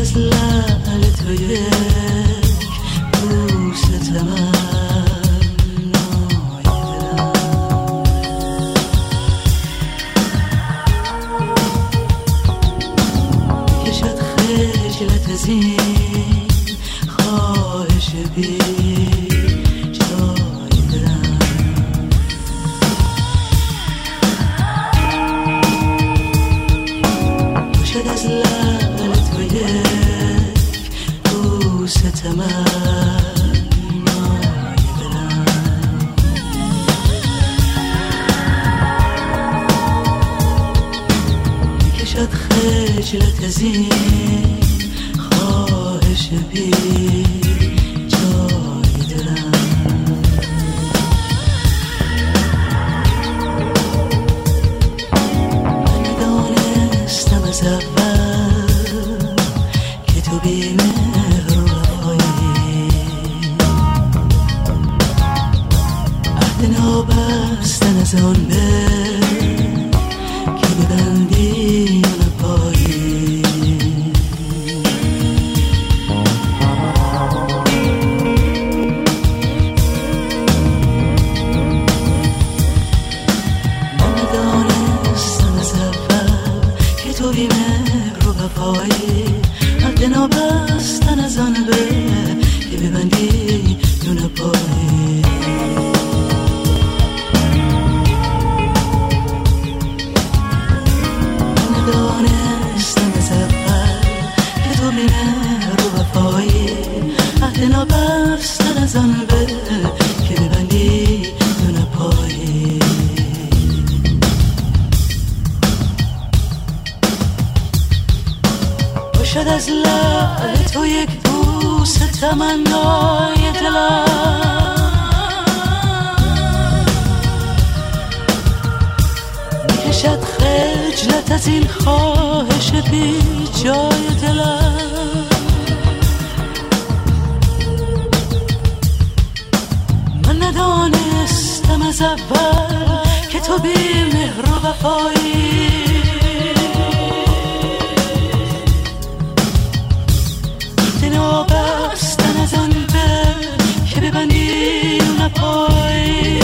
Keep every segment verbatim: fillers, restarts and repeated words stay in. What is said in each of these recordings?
از لعل تو یک بوسه تمنای دلم، کشد خجلت از این خواهش بی جای دلم. کشد از لعل تو یک بوسه تمنای دلم، کشد خجلت از این خواهش بی جای دلم. من ندانستم از اول که تو بی مهر و وفایی، عهد نابستن از آن به که ببندی من پایی. من ندانستم از اول که تو بی مهر و وفایی، عهد نابستن از آن به که ببندی دون پایی. من ندانستم از اول که تو بی مهر و وفایی، عهد نابستن از آن به که ببندی دون پایی. باشد از لعل تو یک بوسه تمنای دلم، میکشد خجلت از این خواهش بی جای دلم. من ندانستم از اول که تو بی مهر و وفایی، نابستن از آن به که ببندی اون پایی.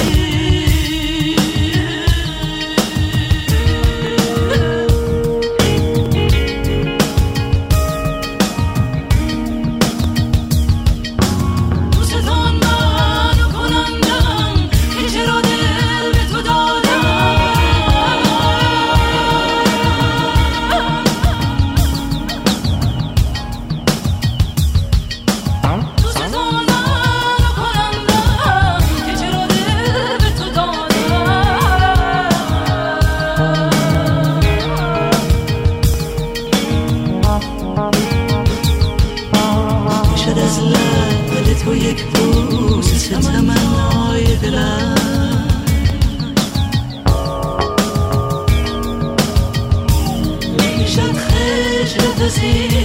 دوستان منو کنندم که چرا دل به تو دادم، تو یک بوسه تمنای دلم، میکشد خجلت از این